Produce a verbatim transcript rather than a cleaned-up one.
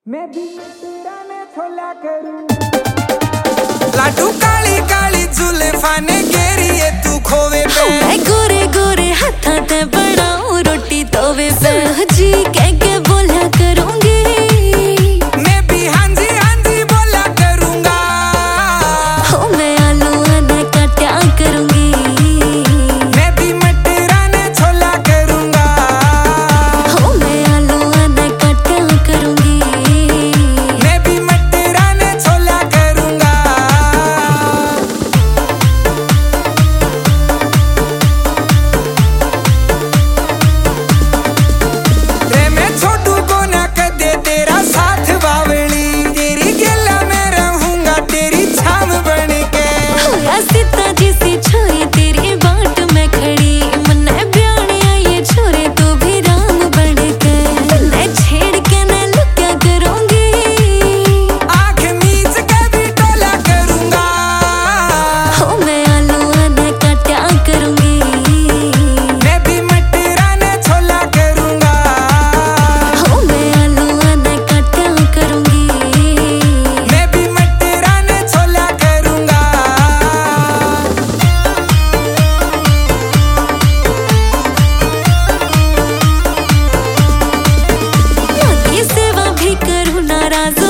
मैं भी तेरा ने छोला करूं। लाडू काली काली जुल्फां ने घेरी है तू खोवे पे। मैं गोरे गोरे हथा ते बनाऊं रोटी तवे पे। जी कह के बोला करूंगी। मैं भी हांजी हांजी बोला करूंगा। हो मैं आलू आने काटा करूंगी। मैं भी मटरा ने छोला करूंगा। हो मैं आलू आने काटा करूंगी। मैं भी मटरा ने छोला करूंगा। रे मैं छोटू को ना कदे तेरा साथ बावली। तेरी गला में रहूंगा तेरी छाम बन के। होया सीता जैसी छोरी तेरी बाट में खड़ी। मन्ने ब्याने ये छोरे तू भी राम बन के। मैं छेड़ के न लुक्या करूंगी। आँख मीच के भी टोला करूंगा। हो मैं आलू आने काटा करूंगी। मैं भी मटरा ने छोला करूंगा। हो मैं आलू आने काटा करूंगी। मैं भी मटरा ने छोला करूंगा। की सेवा भी करूं नाराज